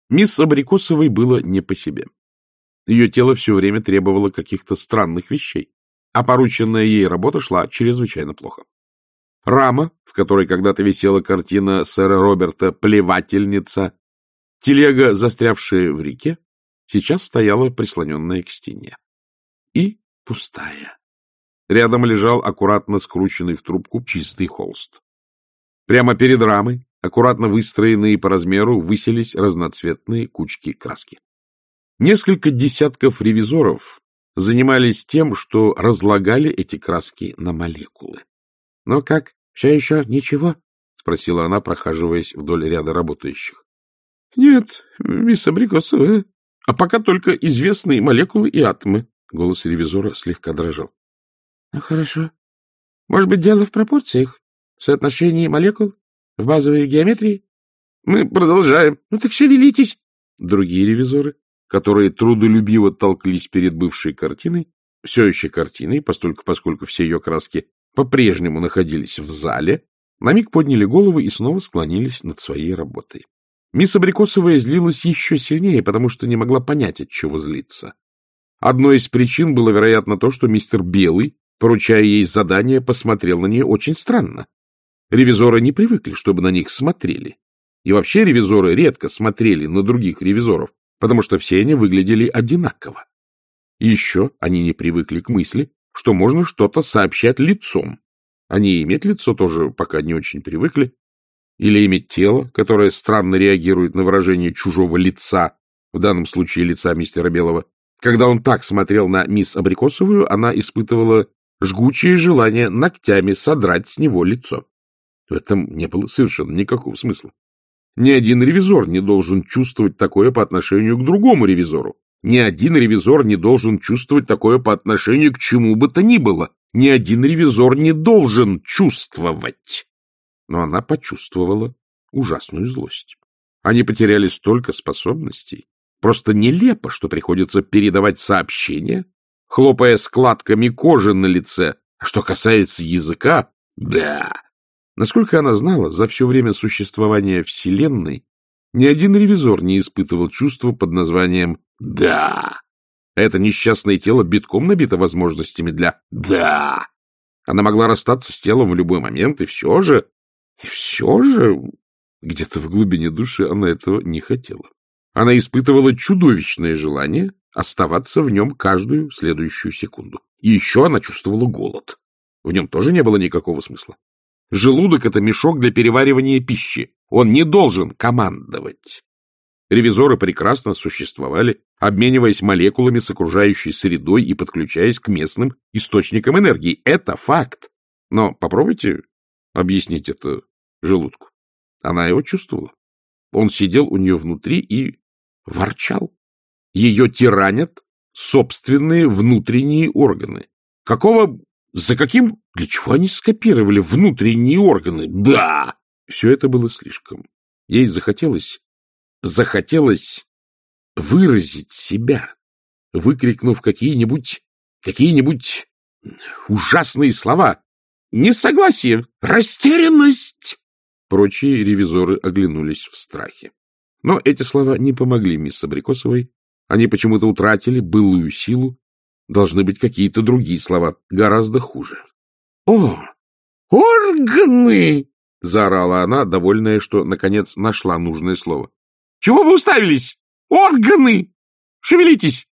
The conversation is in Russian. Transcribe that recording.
Мисс Абрикосовой было не по себе. Ее тело все время требовало каких-то странных вещей, а порученная ей работа шла чрезвычайно плохо. Рама, в которой когда-то висела картина сэра Роберта «Плевательница», телега, застрявшая в реке, сейчас стояла прислоненная к стене. И пустая. Рядом лежал аккуратно скрученный в трубку чистый холст. Прямо перед рамой, аккуратно выстроенные по размеру, высились разноцветные кучки краски. Несколько десятков ревизоров занимались тем, что разлагали эти краски на молекулы. — Ну как, все еще ничего? — спросила она, прохаживаясь вдоль ряда работающих. — Нет, мисс Абрикосова, а пока только известные молекулы и атомы. Голос ревизора слегка дрожал. — Ну, хорошо. Может быть, дело в пропорциях, в соотношении молекул, в базовой геометрии? Мы продолжаем. Ну, так шевелитесь. Другие ревизоры, которые трудолюбиво толклись перед бывшей картиной, все еще картиной, поскольку все ее краски по-прежнему находились в зале, на миг подняли головы и снова склонились над своей работой. Мисс Абрикосовая злилась еще сильнее, потому что не могла понять, от чего злиться. Одной из причин было, вероятно, то, что мистер Белый, поручая ей задание, посмотрел на нее очень странно. Ревизоры не привыкли, чтобы на них смотрели. И вообще ревизоры редко смотрели на других ревизоров, потому что все они выглядели одинаково. И еще они не привыкли к мысли, что можно что-то сообщать лицом. Они иметь лицо тоже пока не очень привыкли. Или иметь тело, которое странно реагирует на выражение чужого лица, в данном случае лица мистера Белого. Когда он так смотрел на мисс Абрикосовую, она испытывала жгучее желание ногтями содрать с него лицо. В этом не было совершенно никакого смысла. Ни один ревизор не должен чувствовать такое по отношению к другому ревизору. Ни один ревизор не должен чувствовать такое по отношению к чему бы то ни было. Ни один ревизор не должен чувствовать. Но она почувствовала ужасную злость. Они потеряли столько способностей. Просто нелепо, что приходится передавать сообщения, хлопая складками кожи на лице. А что касается языка, да. Насколько она знала, за все время существования Вселенной ни один ревизор не испытывал чувства под названием «да». Это несчастное тело битком набито возможностями для «да». Она могла расстаться с телом в любой момент, и все же, где-то в глубине души она этого не хотела. Она испытывала чудовищное желание оставаться в нем каждую следующую секунду. И еще она чувствовала голод. В нем тоже не было никакого смысла. Желудок — это мешок для переваривания пищи. Он не должен командовать. Ревизоры прекрасно существовали, обмениваясь молекулами с окружающей средой и подключаясь к местным источникам энергии. Это факт. Но попробуйте объяснить это желудку. Она его чувствовала. Он сидел у нее внутри и ворчал. Ее тиранят собственные внутренние органы. Для чего они скопировали внутренние органы? Да! Все это было слишком. Ей захотелось выразить себя, выкрикнув какие-нибудь ужасные слова. Несогласие, растерянность. Прочие ревизоры оглянулись в страхе. Но эти слова не помогли мисс Абрикосовой. Они почему-то утратили былую силу. Должны быть какие-то другие слова, гораздо хуже. — О, органы! — заорала она, довольная, что, наконец, нашла нужное слово. — Чего вы уставились? Органы! Шевелитесь!